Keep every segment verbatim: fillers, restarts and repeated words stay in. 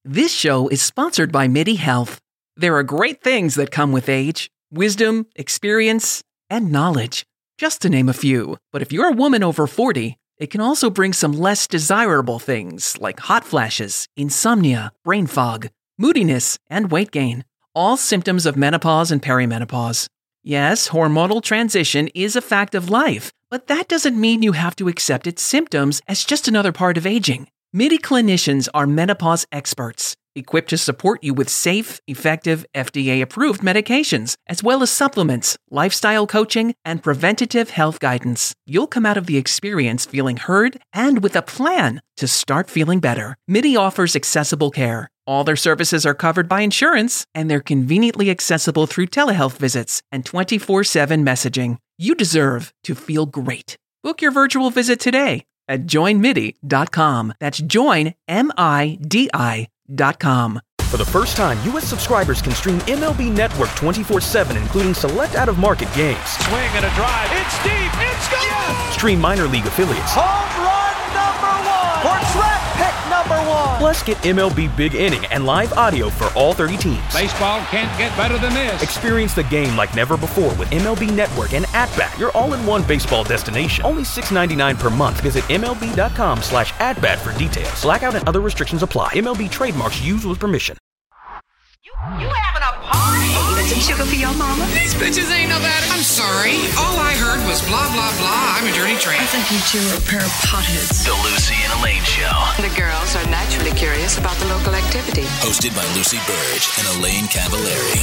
This show is sponsored by MIDI Health. There are great things that come with age: wisdom, experience, and knowledge, just to name a few. But if you're a woman over forty, it can also bring some less desirable things like hot flashes, insomnia, brain fog, moodiness, and weight gain. All symptoms of menopause and perimenopause. Yes, hormonal transition is a fact of life, but that doesn't mean you have to accept its symptoms as just another part of aging. MIDI clinicians are menopause experts, equipped to support you with safe, effective, F D A-approved medications, as well as supplements, lifestyle coaching, and preventative health guidance. You'll come out of the experience feeling heard and with a plan to start feeling better. MIDI offers accessible care. All their services are covered by insurance, and they're conveniently accessible through telehealth visits and twenty-four seven messaging. You deserve to feel great. Book your virtual visit today at join midi dot com. That's join, M I D I dot com. For the first time, U S subscribers can stream M L B Network twenty-four seven, including select out-of-market games. Swing and a drive. It's deep. It's gone. Yes. Stream minor league affiliates. Home run number one. Or draft pick number one. Plus, get M L B Big Inning and live audio for all thirty teams. Baseball can't get better than this. Experience the game like never before with M L B Network and At-Bat, your all-in-one baseball destination. Only six dollars and ninety-nine cents per month. Visit M L B dot com slash at-bat for details. Blackout and other restrictions apply. M L B trademarks used with permission. You, you having a party? Need some sugar for your mama? These bitches ain't no better. I'm sorry. All I heard was blah, blah, blah. I'm a dirty tramp. I think you two are a pair of potheads. The Lucy and Elaine Show. The girls are naturally curious about the local activity. Hosted by Lucy Burge and Elaine Cavallari.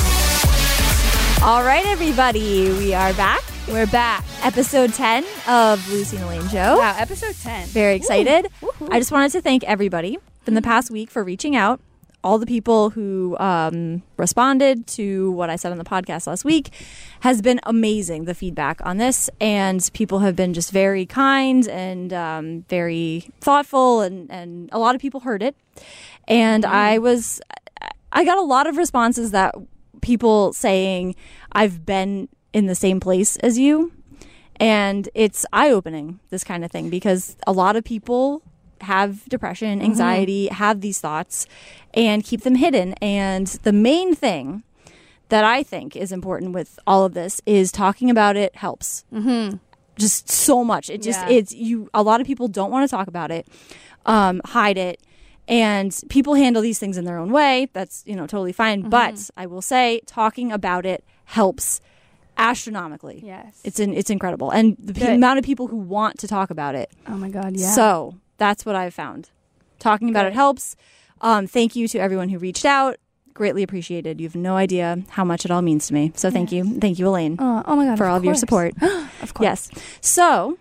All right, everybody. We are back. We're back. Episode ten of Lucy and Elaine Show. Wow, episode ten. Very excited. Woo. I just wanted to thank everybody from the past week for reaching out. All the people who um, responded to what I said on the podcast last week has been amazing, the feedback on this. And people have been just very kind and um, very thoughtful, and, and a lot of people heard it. And mm-hmm. I was, I got a lot of responses that people saying, I've been in the same place as you. And it's eye-opening, this kind of thing, because a lot of people have depression, anxiety, mm-hmm. have these thoughts, and keep them hidden. And the main thing that I think is important with all of this is talking about it helps. Mm-hmm. Just so much. It just, yeah. it's, you, a lot of people don't want to talk about it, um, hide it, and people handle these things in their own way. That's, you know, totally fine. Mm-hmm. But I will say, talking about it helps astronomically. Yes. It's an, it's incredible. And the p- amount of people who want to talk about it. Oh my God, yeah. So that's what I've found. Talking about Good. It helps. Um, thank you to everyone who reached out. Greatly appreciated. You have no idea how much it all means to me. So thank yes. you. Thank you, Elaine. Uh, oh my God, for all of of your support. Of course. Yes. So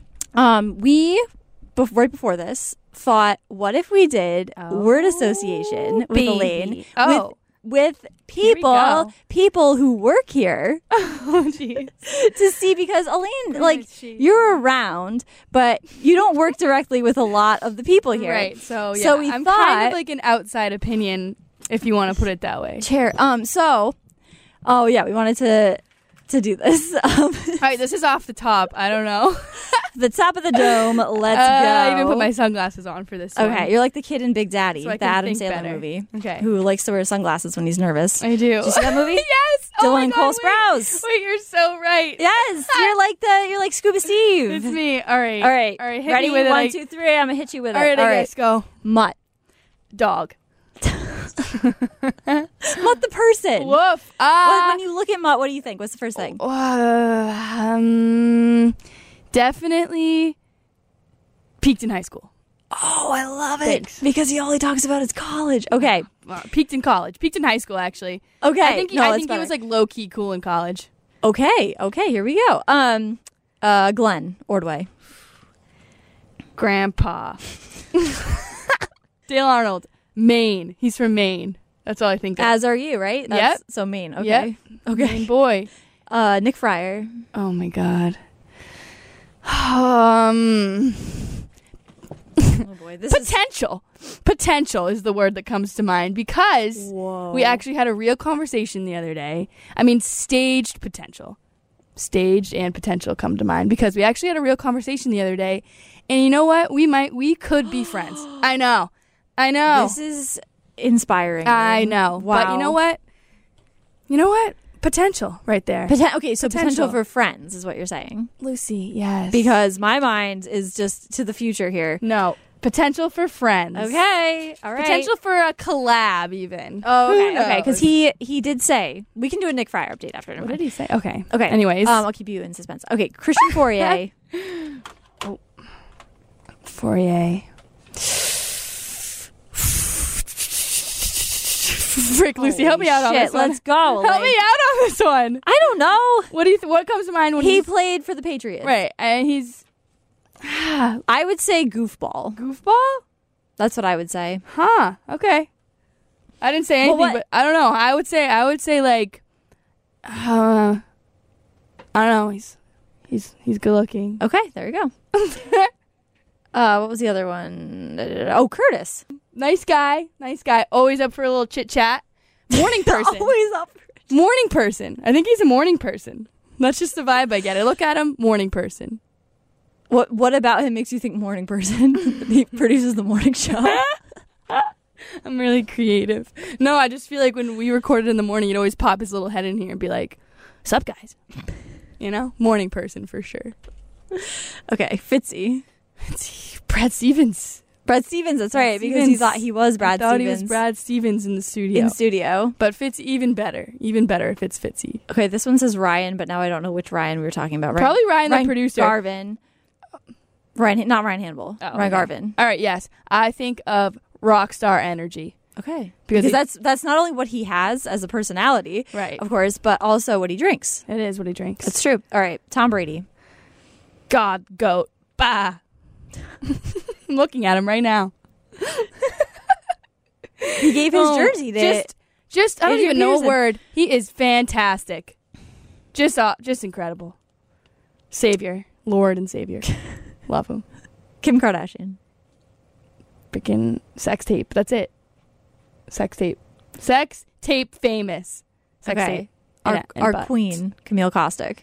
um, we, bef- right before this, thought, what if we did oh, word association with baby. Elaine? Oh. With, with people people who work here. Oh, jeez. To see, because Elaine, oh, like, geez. you're around, but you don't work directly with a lot of the people here. Right. So, yeah. So we I'm thought, kind of like an outside opinion, if you want to put it that way. Chair. Um. So, oh, yeah, we wanted to to do this. Um, All right, this is off the top. I don't know. The top of the dome. Let's uh, go. I even put my sunglasses on for this one. Okay, you're like the kid in Big Daddy, so the Adam Sandler better. movie. Okay. Who likes to wear sunglasses when he's nervous. I do. Did you see that movie? Yes. Dylan oh my and God, Cole wait. Sprouse. Wait, you're so right. Yes, you're like the you're like Scuba Steve. It's me. All right. All right. All right. Hit Ready? me with One, it. two, three. I'm gonna hit you with All it. right, All I right. guess go. Mutt. Dog. Mutt the person. Woof. Ah. When, when you look at Mutt, what do you think? What's the first thing? Uh, um, definitely peaked in high school. Oh, I love it. Thanks. Because he all he talks about is college. Okay. Well, peaked in college. Peaked in high school, actually. Okay. I think he, no, I that's think he better. was like low key cool in college. Okay. Okay. Here we go. Um, uh, Glenn Ordway. Grandpa. Dale Arnold. Maine. He's from Maine. That's all I think of. As are you, right? That's, yep. So Maine. Okay. Yep. Okay. Maine boy. Uh, Nick Fryer. Oh my God. Um. Oh boy. This Potential. Is... Potential is the word that comes to mind because Whoa. we actually had a real conversation the other day. I mean, staged potential. Staged and potential come to mind because we actually had a real conversation the other day. And you know what? We might, we could be friends. I know. I know. This is inspiring. I know. Wow. But you know what? You know what? Potential right there. Poten- okay, so potential. Potential. for friends is what you're saying. Lucy, yes. Because my mind is just to the future here. No. Potential for friends. Okay. All right. Potential for a collab even. Oh, okay. Who Okay. Because knows? he, he did say, we can do a Nick Fryer update after. What did he say? Okay. Okay. Anyways. Um, I'll keep you in suspense. Okay. Christian Fourier. oh. Fourier. Frick, Lucy, help me out on Shit, this one. let's go. Help like, me out on this one. I don't know. What do you? Th- what comes to mind when He he's- played for the Patriots. right? And he's I would say goofball. goofball. That's what I would say. Huh. Okay. I didn't say Well, anything, what- but I don't know. I would say I would say like, uh, I don't know. He's he's he's good looking. Okay, there you go. uh, what was the other one? Oh, Curtis. Nice guy. Nice guy. Always up for a little chit chat. Morning person. Always up. Morning person. I think he's a morning person. That's just the vibe I get. I look at him, morning person. What What about him makes you think morning person? He produces the morning show. I'm really creative. No, I just feel like when we recorded in the morning, he'd always pop his little head in here and be like, "Sup, guys?" You know, morning person for sure. Okay, Fitzy. Fitzy. Brad Stevens. Brad Stevens, that's right, Brad because he Stevens. thought he was Brad I thought Stevens. he was Brad Stevens in the studio. in studio. But Fitz even better. Even better if it's Fitzy. Okay, this one says Ryan, but now I don't know which Ryan we were talking about. Ryan, Probably Ryan, the producer. Garvin. Ryan, not Ryan Hannibal. Oh, Ryan okay. Garvin. All right, yes. I think of Rockstar Energy. Okay. Because Because, he- that's that's not only what he has as a personality, Right. of course, but also what he drinks. It is what he drinks. That's true. All right, Tom Brady. God, goat, bah. I'm looking at him right now. He gave his Oh, jersey to just, just I don't Adrian even know a Peterson. word. He is fantastic. Just, uh, just incredible. Savior, Lord, and Savior. Love him. Kim Kardashian. Freaking sex tape. That's it. Sex tape. Sex tape famous. Sex Okay. tape. Our, And- and our butts. queen, Camille Kostick.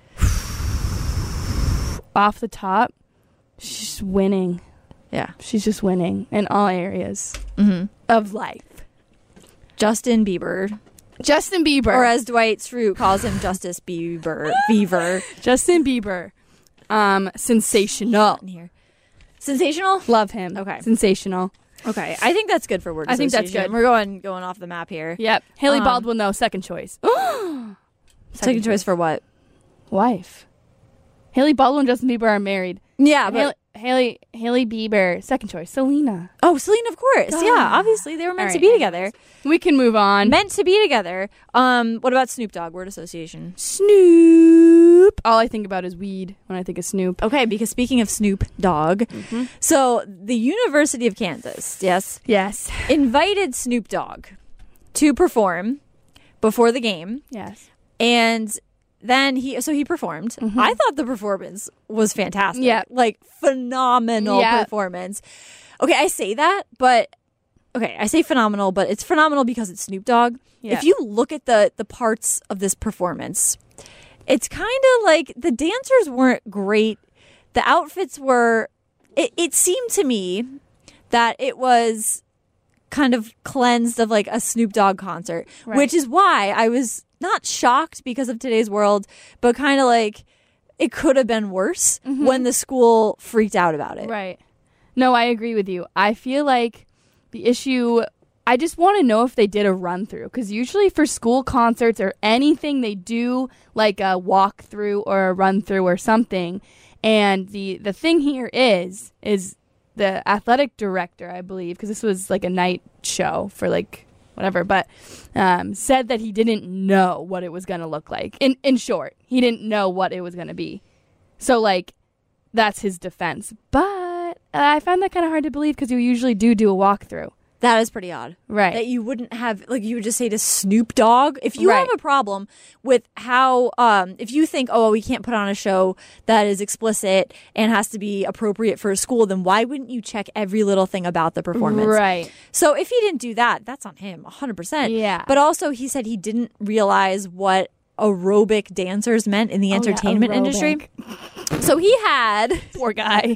Off the top, she's winning. Yeah. She's just winning in all areas Mm-hmm. of life. Justin Bieber. Justin Bieber. Or as Dwight Schrute calls him, Justice Bieber. Beaver. Justin Bieber. Um, sensational. In here. Sensational? Love him. Okay. Sensational. Okay. I think that's good for word I think that's association. good. We're going going off the map here. Yep. Haley Um, Baldwin, though, second choice. second, Second choice for what? wife. Haley Baldwin and Justin Bieber are married. Yeah, And but Haley, Haley Haley Bieber, second choice. Selena. oh, Celine, of course. God. Yeah, obviously they were meant All to right, be anyways. together. We can move on. Meant to be together. Um, what about Snoop Dogg? Word association. Snoop. All I think about is weed when I think of Snoop. Okay, because speaking of Snoop Dogg, Mm-hmm. so the University of Kansas, yes, Yes. invited Snoop Dogg to perform before the game, Yes. and then he so he performed. I thought the performance was fantastic. Mm-hmm. Yeah. Like phenomenal Yeah. performance. Okay, I say that, but okay, I say phenomenal, but it's phenomenal because it's Snoop Dogg. Yeah. If you look at the the parts of this performance, it's kind of like the dancers weren't great. The outfits were it, it seemed to me that it was kind of cleansed of like a Snoop Dogg concert, Right. which is why I was not shocked because of today's world, but kind of like it could have been worse when the school freaked out about it. Right. No, I agree with you. I feel like the issue, I just want to know if they did a run through, because usually for school concerts or anything, they do like a walk through or a run through or something. And the, the thing here is, is the athletic director, I believe, because this was like a night show for like whatever, but um, said that he didn't know what it was going to look like. In in short, he didn't know what it was going to be. So like, that's his defense. But I found that kind of hard to believe because you usually do do a walkthrough. That is pretty odd. Right. That you wouldn't have, like, you would just say to Snoop Dogg. If you Right. have a problem with how, um, if you think, oh, we can't put on a show that is explicit and has to be appropriate for a school, then why wouldn't you check every little thing about the performance? Right. So if he didn't do that, that's on him, one hundred percent. Yeah. But also, he said he didn't realize what aerobic dancers meant in the Oh, yeah, entertainment aerobic. industry. So he had Poor guy.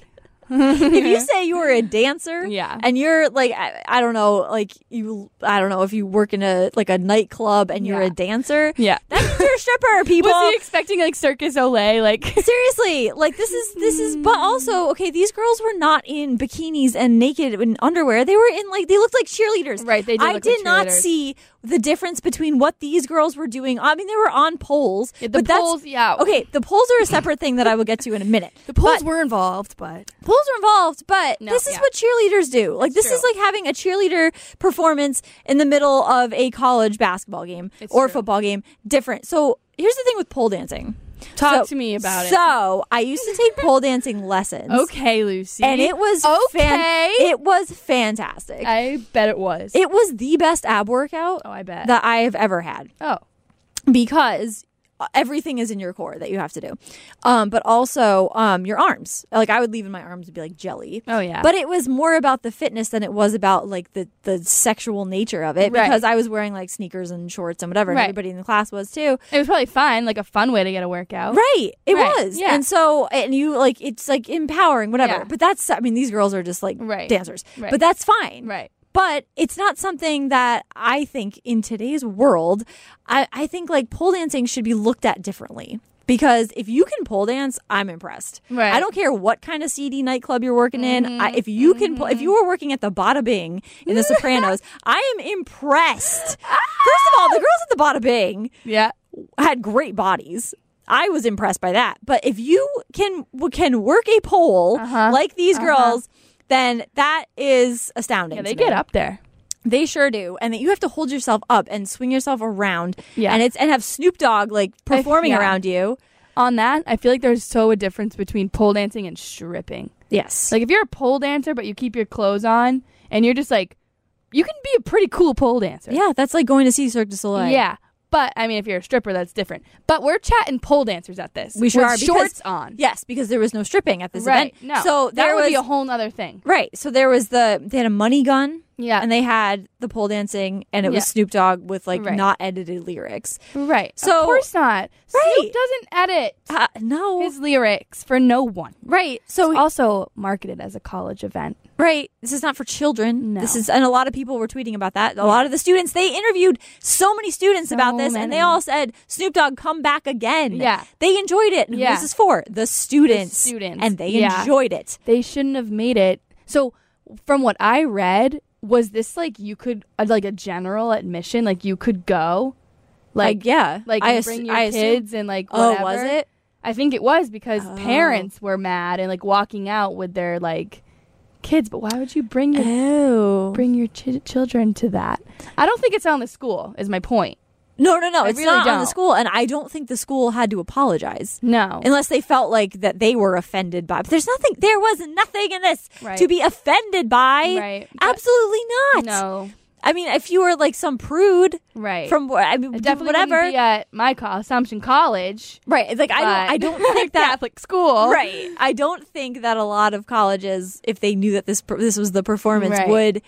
If you say you're a dancer, Yeah. and you're like, I, I don't know, like you, I don't know if you work in a like a nightclub and you're Yeah. a dancer, Yeah. that means you're a stripper, people. Was he expecting like Circus Olay? Like Seriously, like this is this is, but also okay. These girls were not in bikinis and naked in underwear. They were in like they looked like cheerleaders. Right, they did I look did like not cheerleaders. see the difference between what these girls were doing. I mean, they were on poles. Yeah, the but that's- poles, yeah. Okay, the poles are a separate thing that I will get to in a minute. the polls But- were involved, but Poles are involved, but No, this is yeah. what cheerleaders do. Like, this is true. like having a cheerleader performance in the middle of a college basketball game It's or true. football game. Different. So, here's the thing with pole dancing. talk So- to me about it. So, I used to take pole dancing lessons. Okay, Lucy. And it was okay. fan- it was fantastic. I bet it was. it was the best ab workout oh, I bet. that I have ever had. oh. Because everything is in your core that you have to do. Um, but also um, your arms. Like I would leave in my arms to be like jelly. Oh, yeah. But it was more about the fitness than it was about like the, the sexual nature of it. Right. Because I was wearing like sneakers and shorts and whatever. And Right. everybody in the class was too. It was probably fine, like a fun way to get a workout. Right. It Right. was. Yeah. And so, and you like, it's like empowering, whatever. Yeah. But that's, I mean, these girls are just like Right. dancers. Right. But that's fine. Right. But it's not something that I think in today's world, I, I think like pole dancing should be looked at differently. Because if you can pole dance, I'm impressed. Right. I don't care what kind of seedy nightclub you're working in. I, if you can, pull, if you were working at the Bada Bing in The Sopranos, I am impressed. First of all, the girls at the Bada Bing Yeah. had great bodies. I was impressed by that. But if you can can work a pole Uh-huh. like these Uh-huh. girls, then that is astounding. Yeah, to they me. get up there. They sure do, and that you have to hold yourself up and swing yourself around, Yeah. and it's and have Snoop Dogg like performing yeah. around you. On that, I feel like there's so a difference between pole dancing and stripping. Yes, Like if you're a pole dancer but you keep your clothes on and you're just like, you can be a pretty cool pole dancer. yeah, that's like going to see Cirque du Soleil. Yeah. But I mean, if you're a stripper, that's different. But we're chatting pole dancers at this. we sure with are because- shorts on. Yes, because there was no stripping at this Right. event. No. so that there would was be a whole nother thing. right. So there was the they had a money gun. Yeah. and they had the pole dancing, and it was Yeah. Snoop Dogg with like Right. not edited lyrics. Right. So- of course not. Right. Snoop doesn't edit Uh, no, his lyrics for no one. right. So It's also marketed as a college event. right, this is not for children. No. This is, and a lot of people were tweeting about that. A lot of the students, they interviewed so many students So about this, and they many. all said, "Snoop Dogg, come back again." Yeah. they enjoyed it. And Yeah. who this is for the students, The students. and they Yeah. enjoyed it. They shouldn't have made it. So, from what I read, was this like you could uh, like a general admission, like you could go, like Like, yeah, like I and ass- bring your I assume- kids and like Oh, whatever. was it? I think it was because Oh. parents were mad and like walking out with their like kids. But why would you bring your Oh, bring your ch- children to that? I don't think it's on the school. Is my point. no, no, no. I It's really not on the don't. school, and I don't think the school had to apologize. No. Unless they felt like that they were offended by. But there's nothing, there was nothing in this Right. to be offended by. Right. But- Absolutely not. No. I mean, if you were like some prude Right. from, wh- I mean, It definitely whatever. wouldn't be at my co- Assumption College. Right. Like, I don't, I don't think that. Catholic school. Right. I don't think that a lot of colleges, if they knew that this per- this was the performance, Right. would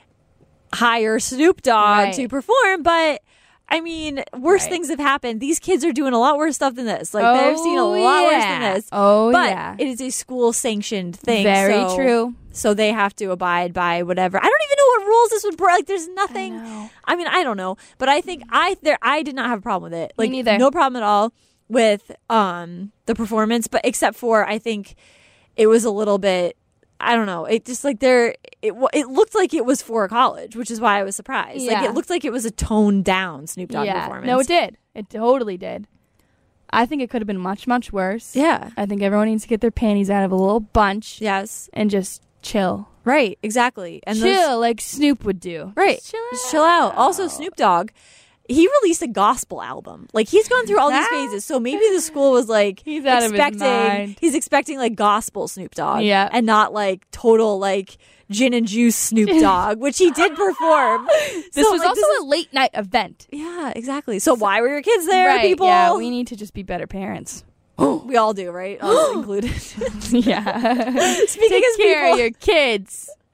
hire Snoop Dogg Right. to perform. But I mean, worse Right. things have happened. These kids are doing a lot worse stuff than this. Like they've seen a Oh, lot worse yeah. than this. Oh, but yeah. it is a school sanctioned thing. Very so- true. So they have to abide by whatever. I don't even know what rules this would break. Like, there's nothing. I know. I mean, I don't know, but I think I there I did not have a problem with it. Me Like, neither. no problem at all with um the performance, but except for I think it was a little bit. I don't know. It just like there. It wa- it looked like it was for a college, which is why I was surprised. Like Yeah. it looked like it was a toned down Snoop Dogg yeah. performance. No, it did. It totally did. I think it could have been much, much worse. Yeah. I think everyone needs to get their panties out of a little bunch Yes. and just chill. Right. Exactly. And those- chill like Snoop would do. Right. Just chill out. Just chill out. Also, Snoop Dogg, he released a gospel album. Like, he's gone through all these Ah. phases. So maybe the school was like He's out of his expecting mind. he's expecting like gospel Snoop Dogg. Yeah. And not like total like gin and juice Snoop Dogg, which he did perform. This So, was like, also is- a late night event. yeah, exactly. So why were your kids there, right. people? Yeah, we need to just be better parents. We all do, right? Us included. yeah. Speaking Take as care people, of your kids.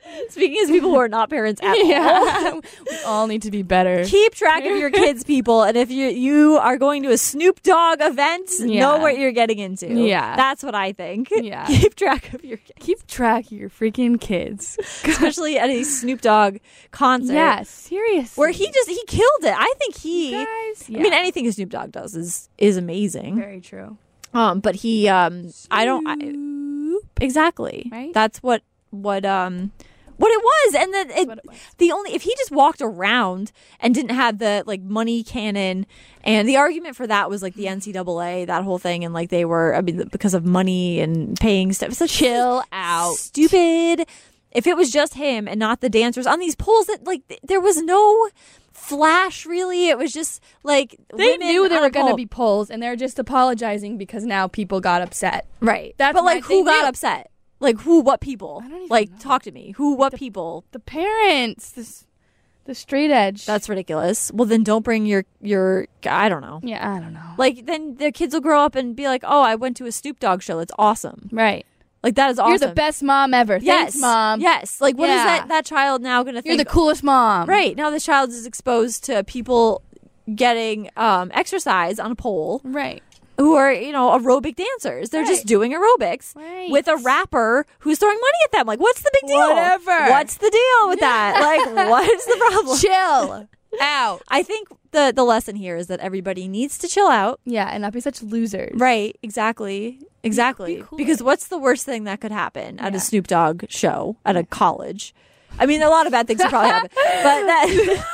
Speaking as people who are not parents at all. Yeah. We all need to be better. Keep track of your kids, people. And if you you are going to a Snoop Dogg event, Yeah. know what you're getting into. Yeah. That's what I think. Yeah. Keep track of your kids. Keep track of your freaking kids. Especially at a Snoop Dogg concert. Yeah, seriously. Where he just, he killed it. I think he, Guys, I yeah. mean, anything Snoop Dogg does is is amazing. Very true. Um, but he, um, I don't, I, exactly. Right? That's what, what, um, what it was. And then it, what it was. the only, if he just walked around and didn't have the like money cannon, and the argument for that was like the N C double A, that whole thing. And like they were, I mean, because of money and paying stuff. It's like, Chill out. Stupid. If it was just him and not the dancers on these polls, that like th- there was no flash really. It was just like They women knew there on were a going to pole. be polls, and they're just apologizing because now people got upset. Right. That's but like my- they who got knew. upset? Like who? What people? I don't even like know. talk to me. Who? What people? The parents, this, the straight edge. That's ridiculous. Well, then don't bring your your. I don't know. yeah, I don't know. Like then the kids will grow up and be like, oh, I went to a Snoop Dogg show. It's awesome. Right. Like that is awesome. You're the best mom ever. Yes, Thanks, mom. Yes. Like what is Yeah. that that child now going to You're think? the coolest mom. Right now, this child is exposed to people getting um, exercise on a pole. Right. Who are, you know, aerobic dancers. They're just Right. doing aerobics Right. with a rapper who's throwing money at them. Like, what's the big deal? Whatever. What's the deal with that? Like, what is the problem? Chill out. I think the, the lesson here is that everybody needs to chill out. Yeah, and not be such losers. Right. Exactly. Exactly. be cooler. Because what's the worst thing that could happen at Yeah. a Snoop Dogg show at a college? I mean, a lot of bad things could probably happen. But that...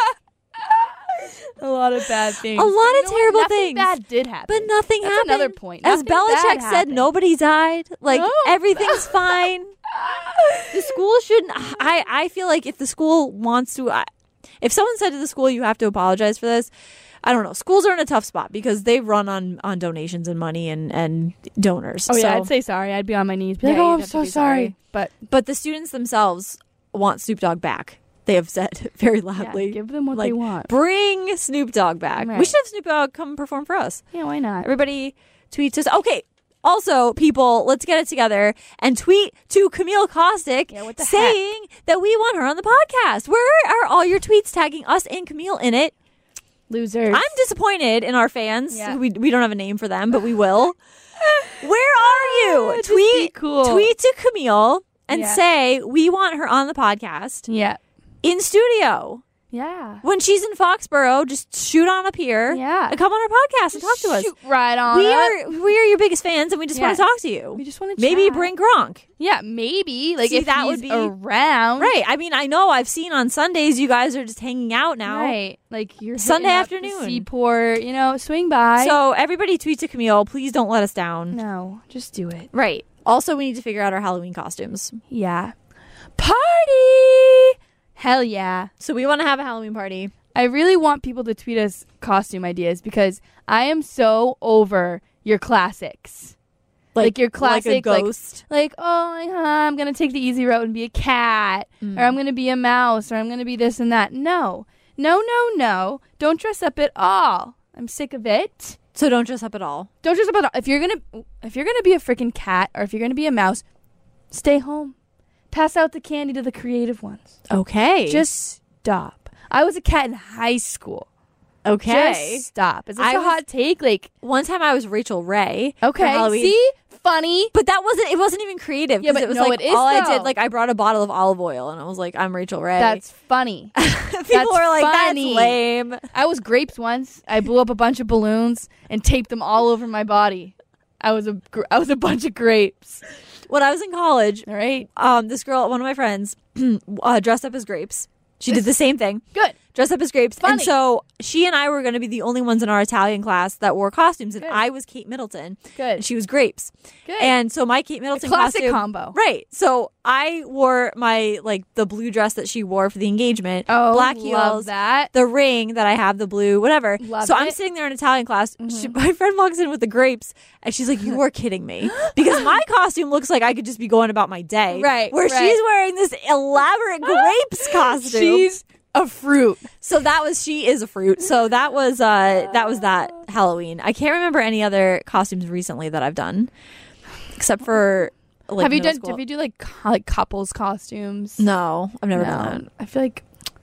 A lot of bad things. A lot of You know what? terrible Nothing things. bad did happen. But nothing That's happened. another point. As Nothing Belichick bad said, happened. nobody died. Like No. everything's fine. The school shouldn't. I I feel like if the school wants to, I, if someone said to the school, you have to apologize for this. I don't know. Schools are in a tough spot because they run on, on donations and money and, and donors. Oh, yeah, So- I'd say sorry. I'd be on my knees. Be Yeah, like, oh, you'd I'm have to so be sorry. sorry. But But the students themselves want Snoop Dogg back. They have said very loudly. yeah, give them what like, they want. Bring Snoop Dogg back. We Right. should have Snoop Dogg come perform for us. Yeah, why not? Everybody tweets us. Okay. Also, people, let's get it together and tweet to Camille Caustic Yeah, what the saying that we want her on the podcast. Where are all your tweets tagging us and Camille in it? Losers. I'm disappointed in our fans. Yeah. We, we don't have a name for them, but we will. Where are you? Just be tweet cool. tweet to Camille and Yeah. say we want her on the podcast Yeah. in studio. Yeah. When she's in Foxborough, just shoot on up here. Yeah. And come on our podcast and talk to us. Shoot right on. We up. are we are your biggest fans, and we just want Yes. to talk to you. We just want to Maybe chat. bring Gronk. Yeah, maybe. Like See, if that he's would be- around. Right. I mean, I know I've seen on Sundays you guys are just hanging out now. Right. Like you're Sunday hitting up the afternoon. Seaport, you know, swing by. So everybody tweet to Camille. Please don't let us down. no, just do it. Right. Also, we need to figure out our Halloween costumes. Yeah. Party! Hell yeah. So we want to have a Halloween party. I really want people to tweet us costume ideas because I am so over your classics. Like, your classic, like a like- ghost. Like, oh, like, huh, I'm going to take the easy route and be a cat, Mm. or I'm going to be a mouse, or I'm going to be this and that. No. No, no, no. Don't dress up at all. I'm sick of it. So don't dress up at all. Don't dress up at all. If you're going to if you're going to be a freaking cat or if you're going to be a mouse, stay home. Pass out the candy to the creative ones. Okay. Just stop. I was a cat in high school. okay. Just stop. Is this I a was- hot take? Like, One time I was Rachel Ray. for okay, Halloween. see? Funny. But that wasn't. It wasn't even creative. Yeah, 'cause but it was no, like it is, all I though. did. Like I brought a bottle of olive oil and I was like, I'm Rachel Ray. That's funny. People that's were like, funny. that's lame. I was grapes once. I blew up a bunch of balloons and taped them all over my body. I was a gr- I was a bunch of grapes. When I was in college, All right. um, this girl, one of my friends, uh, dressed up as grapes. She did the same thing. Good. Dressed up as grapes. And Funny. so she and I were going to be the only ones in our Italian class that wore costumes. And Good. I was Kate Middleton. Good. And she was grapes. Good. And so my Kate Middleton classic costume. combo. Right. So I wore my, like, the blue dress that she wore for the engagement. Oh, black love heels. that. The ring that I have, the blue, whatever. Love so I'm it. sitting there in Italian class. She, my friend walks in with the grapes. And she's like, you are kidding me. Because my costume looks like I could just be going about my day. Right, Where right. she's wearing this elaborate grapes costume. She's a fruit. So that was she is a fruit. So that was uh that was that Halloween. I can't remember any other costumes recently that I've done, except for like have you middle done? school. Have you do like co- like couples costumes? No, I've never No. done that. I feel like.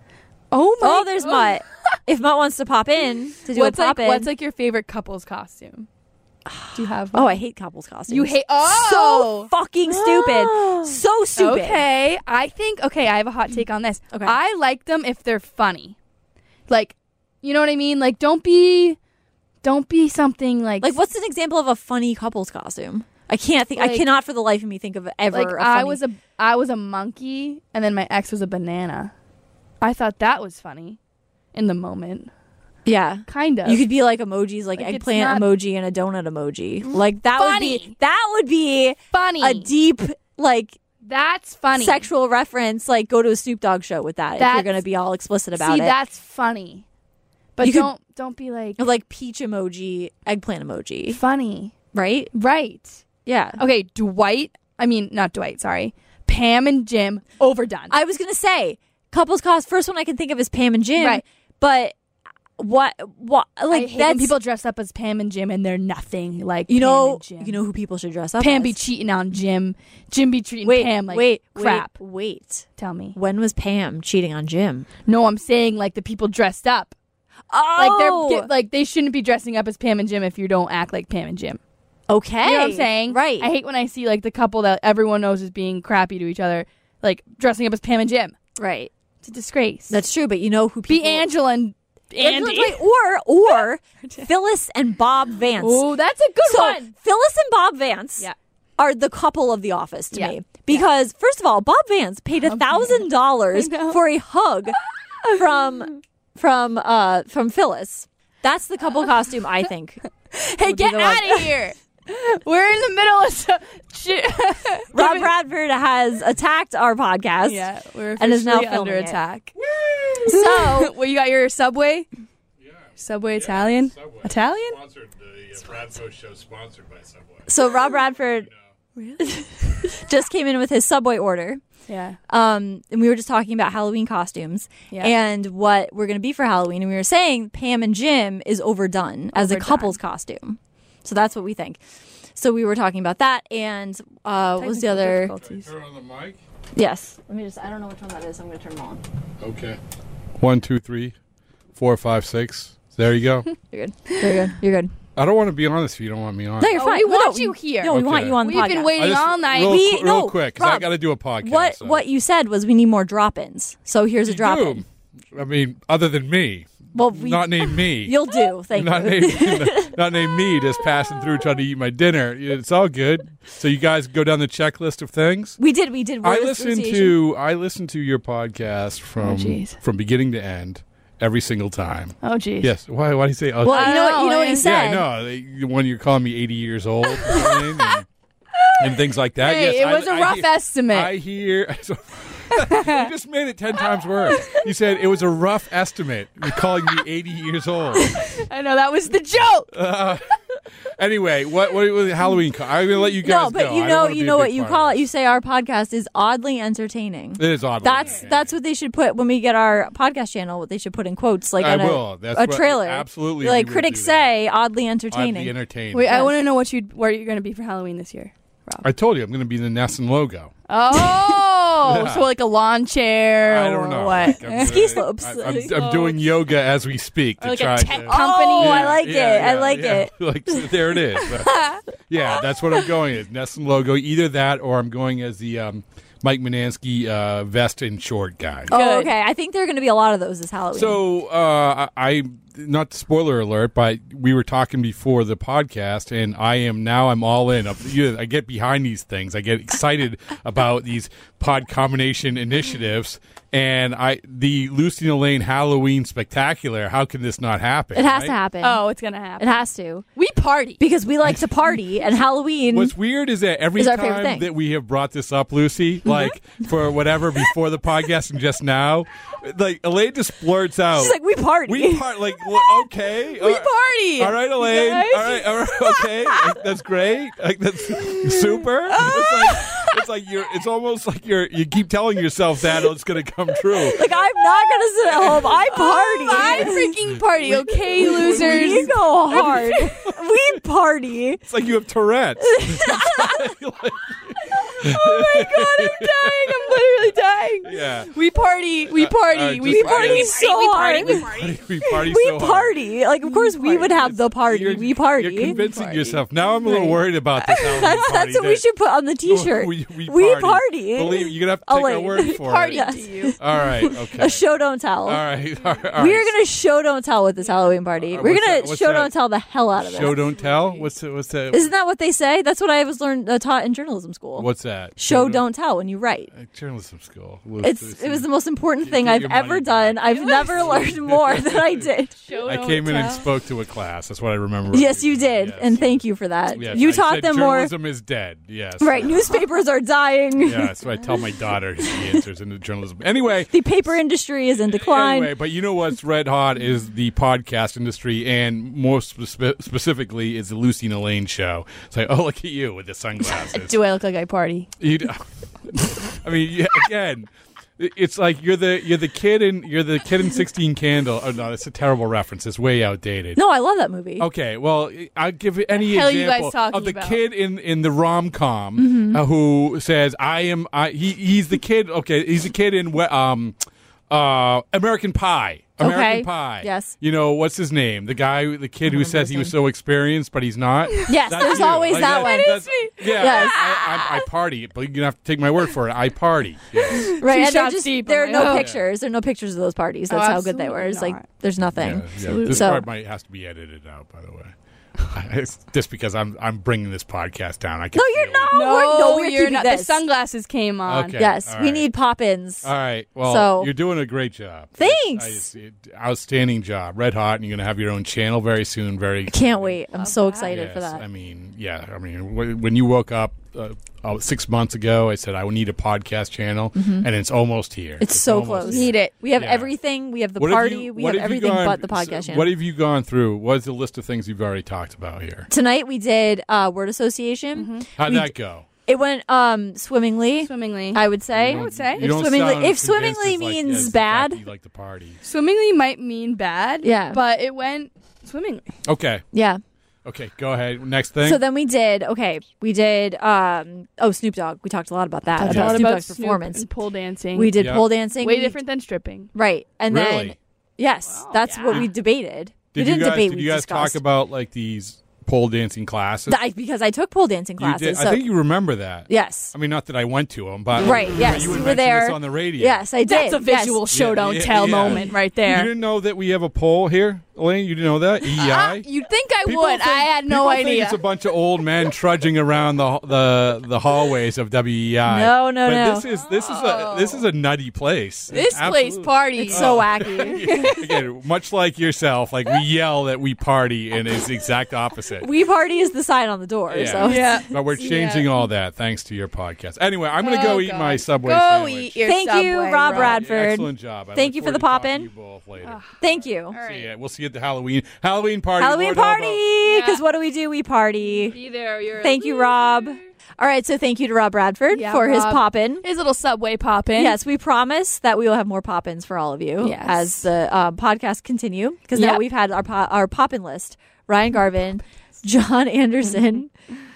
Oh my! Oh, there's Mutt. If Mutt wants to pop in to do what's a pop like in, what's like your favorite couples costume? Do you have? oh, one? I hate couples costumes. You hate? Oh, so fucking stupid. So stupid. Okay, I think okay. I have a hot take on this. Okay. I like them if they're funny, like, you know what I mean. Like, don't be, don't be something like Like, what's an example of a funny couples costume? I can't think. I Like- cannot for the life of me think of ever. like a I funny- was a I was a monkey and then my ex was a banana. I thought that was funny, in the moment. yeah. Kind of. You could be like emojis, like, Like, it's eggplant not- emoji and a donut emoji. Like that would Funny. be that would be funny. a deep like That's funny. sexual reference. Like go to a Snoop Dogg show with that if That's- you're going to be all explicit about See, it. that's funny. But You could- don't don't be like like peach emoji, eggplant emoji, funny. right? Right. Yeah. Okay, Dwight. I mean, not Dwight. Sorry, Pam and Jim. Overdone. I was gonna say couples cost. First one I can think of is Pam and Jim. Right. But what? What? Like I hate that's when people dress up as Pam and Jim and they're nothing like you Pam know. and Jim. You know who people should dress up. Pam as? be cheating on Jim. Jim be treating Wait, Pam like wait, crap. Wait, wait. Tell me. When was Pam cheating on Jim? No, I'm saying like the people dressed up. Oh, Like they're like they shouldn't be dressing up as Pam and Jim if you don't act like Pam and Jim. okay. You know what I'm saying? Right. I hate when I see like the couple that everyone knows is being crappy to each other, like dressing up as Pam and Jim. right. It's a disgrace. That's true. But you know who be people Angela and Angela Andy. Dwight, or or Phyllis and Bob Vance. Oh, that's a good so one. Phyllis and Bob Vance Yeah. are the couple of The Office to Yeah. me because first of all, Bob Vance paid a thousand dollars I know. for a hug from from uh from Phyllis. That's the couple costume I think. Hey, would be get the one. out of here. We're in the middle of some shit. Rob Bradford has attacked our podcast. Yeah, we're and is now officially under filming it. attack. So Well, you got your Subway? Yeah. Subway Italian? Subway. Italian? Sponsored the uh, Brad Post show sponsored by Subway. so Rob Bradford Really? just came in with his Subway order. Yeah. Um, and we were just talking about Halloween costumes Yeah. and what we're going to be for Halloween. And we were saying Pam and Jim is overdone as a Overdone. couple's costume. So that's what we think. So we were talking about that. And uh, what was the Technical other? difficulties. Turn on the mic. Yes. Let me just, I don't know which one that is. So I'm going to turn them on. Okay. One, two, three, four, five, six. There you go. You're good. You're good. You're good. I don't want to be on this if you don't want me on. No, you're Oh, fine. we No, want no, you here. No, we Okay. want you on the We've podcast. been I waiting just- all night. Real, We- real no, quick, because I Rob, got to do a podcast. What so. what you said was we need more drop-ins. So here's a You drop-in. do. I mean, other than me. Well, we, Not named me. you'll do. Thank not you. named, not named me, just passing through trying to eat my dinner. It's all good. So you guys go down the checklist of things. We did. We did. I word listen association. to I listen to your podcast from jeez. from beginning to end every single time. Oh, geez. Yes. Why? Why do you say? Oh, Well, you know, I what, you know what he know, said. yeah, I know. They- When you're calling me eighty years old you know what I mean? and, and things like that. Hey, yes, it I- was a I rough hear- estimate. I hear. You just made it ten times worse. You said it was a rough estimate. You're calling me eighty years old. I know, that was the joke. Uh, anyway, what what was Halloween? Co- I'm gonna let you guys No, but go. you I don't know, wanna you be know a what big you part call of it. You say our podcast is oddly entertaining. It is oddly That's entertaining. that's what they should put when we get our podcast channel. What they should put in quotes, like I on a, will. That's a what- trailer. absolutely, like we will critics do that. say, oddly entertaining. Oddly entertaining. Wait, I Yes. want to know what you what you're going to be for Halloween this year, Rob. I told you I'm going to be the Nesson logo. Oh, Yeah. so like a lawn chair I or don't know. what? Like, I'm Ski doing- slopes. I, I'm, I'm doing yoga as we speak to Or like a try tech to. company. Oh, I Yeah, like yeah, it. I yeah, like yeah. it. Like so there it is. But, yeah, that's what I'm going as Nesson logo. Either that or I'm going as the um, Mike Manansky uh, vest and short guy. Oh, Good. okay. I think there are going to be a lot of those this Halloween. So uh, I, I not spoiler alert, but we were talking before the podcast, and I am now I'm all in. I get behind these things. I get excited about these pod combination initiatives, and I the Lucy and Elaine Halloween Spectacular. How can this not happen? it has right? to happen. Oh, it's going to happen. it has to We party. because we like to party, and Halloween. What's weird is that every Is our favorite time thing. that we have brought this up, Lucy, like for whatever before the podcast and just now, like Elaine just blurts out. She's like, we party. We part like well, okay. We all right. party. All right, Elaine. Guys. All right, all right, okay. Like, that's great. Like that's super. It's like it's like you're. It's almost like you're. You keep telling yourself that it's going to come true. Like, I'm not going to sit at home. I party. I freaking party, okay, losers? We go hard. we party. It's like you have Tourette's. Like, Oh my god, I'm dying. I'm literally dying. Yeah. We party. We party. Uh, uh, we just- party uh, so we hard. party, we party, we party We so hard. party. Like, of course, we would have the party. You're, we party. You're convincing Party. yourself. Now I'm a little worried about this. Halloween That's party that's what we that- should put on the T-shirt. We, we, We party. party. Believe you're gonna have to take our Elaine. word for Party it. to you. All right. Okay. A show don't tell. All right. All right. all We are right. gonna show don't tell with this Halloween party. Uh, We're what's gonna that- what's show that? don't tell the hell out of it. Show don't tell. What's the, what's that? Isn't that what they say? That's what I was learned uh, taught in journalism school. What's that? Show don't tell when you write. Uh, Journalism school. It's it was the most important thing Get I've your money ever back. done. I've never learned more than I did. Show I don't came in and tell. spoke to a class. That's what I remember. Yes, you did, Yes. and thank you for that. Yes, you I taught said them more. journalism is dead. Yes. Right, newspapers are dying. Yeah, so I tell my daughter she enters into journalism. Anyway, The paper industry is in decline. Anyway, but you know what's red hot is the podcast industry, and more spe- specifically is the Lucy and Elaine show. It's like, oh, look at you with the sunglasses. Do I look like I party? You d- I mean, yeah, again, it's like you're the you're the kid in you're the kid in sixteen Candle. Oh no, that's a terrible reference. It's way outdated. No, I love that movie. Okay, well, I'll give you any hell are you guys example talking of the about? kid in, in the rom com Mm-hmm. uh, who says, "I am." I, he he's the kid. Okay, he's the kid in we- um, uh, American Pie. American Okay, Pie. yes. You know what's his name? The guy, the kid who remember says his he was name. so experienced, but he's not. Yes, That's there's you. always Like that one. that's- Yeah, Yes. I, I, I party, but you're gonna have to take my word for it. I party. Yes. Right, Two and they're shots just, deep, there are I'm no like, oh. pictures. There are no pictures of those parties. Oh, That's how good they were. absolutely It's like not. there's nothing. Yeah, yeah. This So- part might has to be edited out, by the way. It's just because I'm I'm bringing this podcast down. I can No, feel you're it. not. No, we're, no, we're you're keeping not. this. The sunglasses came on. Okay. Yes, all we right. need pop-ins. All right. Well, So- you're doing a great job. Thanks. I- I- outstanding job. Red hot, and you're going to have your own channel very soon. Very. I can't wait. I'm so that. excited Yes, for that. I mean, yeah. I mean, wh- when you woke up uh, uh, six months ago, I said I would need a podcast channel, and it's almost here. Mm-hmm. It's so almost close. here. Need it. We have Yeah. everything. We have the What have party. you- we what have have you everything gone- but the podcast channel. What have you gone through? What's the list of things you've already talked about here? Tonight we did uh, word association. Mm-hmm. How'd We that d- go? It went um, swimmingly. Swimmingly. I would say. You would say. You If don't swimmingly- sound if convinced swimmingly as, like, means as the fact bad- that you like the party. Swimmingly might mean bad. Yeah. But it went swimmingly. Okay. Yeah. Okay. Go ahead. Next thing. So then we did. Okay, we did. Um, oh, Snoop Dogg. We talked a lot about that. Talked a About lot Snoop about Dogg's Snoop performance. and pole dancing. We did Yeah. pole dancing. Way We- different than stripping. Right, and then Really? yes, that's what we debated. did we didn't you guys, debate. Did we you guys discussed. talk about like these pole dancing classes? I, because I took pole dancing You classes. did. so I think you remember that. yes. I mean, not that I went to them, but Right. but Yes. you You would were mention there this on the radio. Yes, I did. That's a visual yes. show Yeah, don't yeah, tell yeah. moment right You there. didn't know that we have a pole here, Elaine? You didn't know that? E E I? You'd think I People would. think- I had no people idea. Think it's a bunch of old men trudging around the the the hallways of W E I. No, no, but no. This is this is a this is a nutty place. this place Absolutely. party. It's so wacky. Again, much like yourself, like we yell that we party, and it's the exact opposite. We party is the sign on the door. Yeah. So Yeah. But we're changing all that thanks to your podcast. Anyway, I'm going to Oh, go eat God. my Subway Go sandwich. eat your Thank you, Subway, Rob Rob. Radford. Excellent job. I Thank look you for the forward to talking pop-in. to you both later. thank you. All right. See ya. We'll see you at the Halloween Halloween party. Halloween Lord Hobo. party. Because Yeah. what do we do? We party. Be there. You're a Thank you, loser. Rob. All right, so thank you to Rob Bradford Yeah, for his Rob. pop-in. His little Subway pop in. Yes, we promise that we will have more pop-ins for all of you Yes. as the uh, podcast continue. Because now Yep. we've had our po- our pop-in list: Ryan Garvin, John Anderson,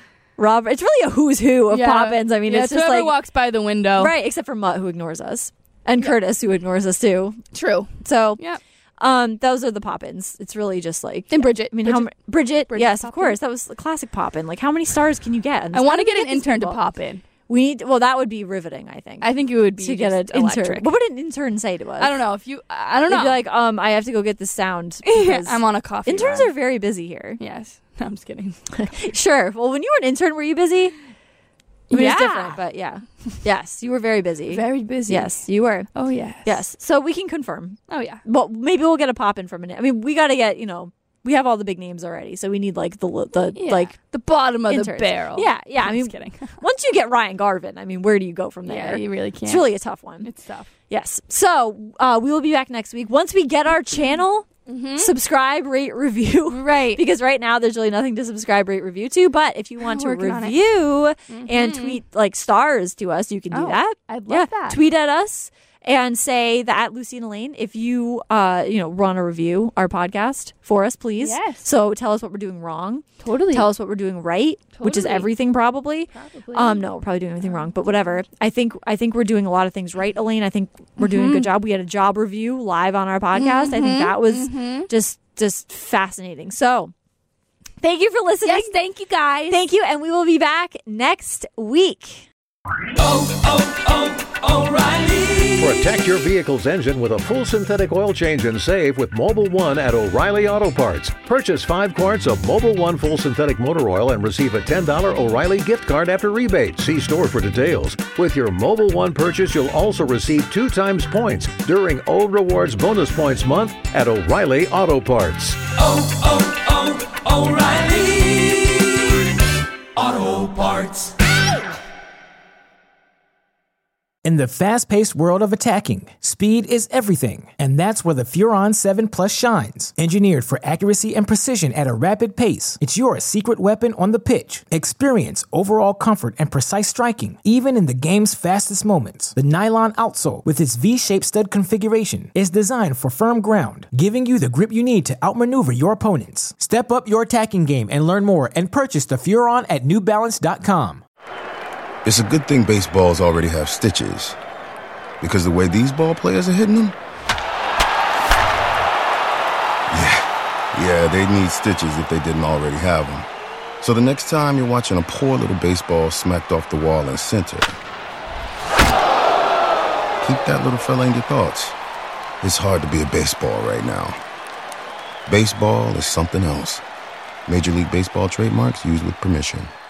Rob. It's really a who's who of Yeah. pop-ins. I mean, yeah, it's just whoever like walks by the window. right, except for Mutt, who ignores us, and Curtis, who ignores us too. True. So, Yep. um, those are the pop-ins. It's really just like Then Bridget. I mean, Bridget. how m- Bridget? Bridget yes, of pop-in. course. That was the classic pop-in. Like, how many stars can you get? And I want to how do get you an these intern to people? pop in. We need. Well, that would be riveting. I think. I think it would be to get an just intern. electric. What would an intern say to us? I don't know if you. I don't know. They'd be like, um, I have to go get this sound. Yeah, because I'm on a coffee. Interns run. are very busy here. Yes. No, I'm just kidding. Sure. Well, when you were an intern, were you busy? I mean, Yeah. it's different, but yeah. Yes, you were very busy. Very busy. Yes, you were. Oh yes. Yes. So we can confirm. Oh yeah. Well, maybe we'll get a pop in from it. I mean, we got to get, you know, we have all the big names already, so we need like the the Yeah. like the bottom of the interns. barrel. Yeah, yeah. I I'm mean, just kidding. once you get Ryan Garvin, I mean, where do you go from there? Yeah, you really can't. It's really a tough one. It's tough. Yes. So uh, we will be back next week once we get our channel. Subscribe, rate, review. Right. Because right now there's really nothing to subscribe, rate, review to. But if you want to Working on it. review and tweet like stars to us, you can do Oh, that. I'd yeah. love that. Tweet at us and say that at Lucy and Elaine, if you, uh, you know, run a review our podcast for us, please. Yes. So tell us what we're doing wrong. Totally. Tell us what we're doing right, Totally. which is everything probably. Probably. Um, no, we're probably doing everything wrong, but whatever. I think I think we're doing a lot of things right, Elaine. I think we're doing a good job. We had a job review live on our podcast. Mm-hmm. I think that was Mm-hmm. just just fascinating. So thank you for listening. Yes, thank you guys. Thank you, and we will be back next week. Oh, oh, oh, O'Reilly. Protect your vehicle's engine with a full synthetic oil change and save with Mobil one at O'Reilly Auto Parts. Purchase five quarts of Mobil one full synthetic motor oil and receive a ten dollars O'Reilly gift card after rebate. See store for details. With your Mobil one purchase, you'll also receive two times points during O Rewards Bonus Points Month at O'Reilly Auto Parts. Oh, oh, oh, O'Reilly Auto Parts. In the fast-paced world of attacking, speed is everything, and that's where the Furon seven Plus shines. Engineered for accuracy and precision at a rapid pace, it's your secret weapon on the pitch. Experience overall comfort and precise striking, even in the game's fastest moments. The nylon outsole, with its V-shaped stud configuration, is designed for firm ground, giving you the grip you need to outmaneuver your opponents. Step up your attacking game and learn more and purchase the Furon at New Balance dot com. It's a good thing baseballs already have stitches, because the way these ball players are hitting them, yeah, yeah, they need stitches if they didn't already have them. So the next time you're watching a poor little baseball smacked off the wall in center, keep that little fella in your thoughts. It's hard to be a baseball right now. Baseball is something else. Major League Baseball trademarks used with permission.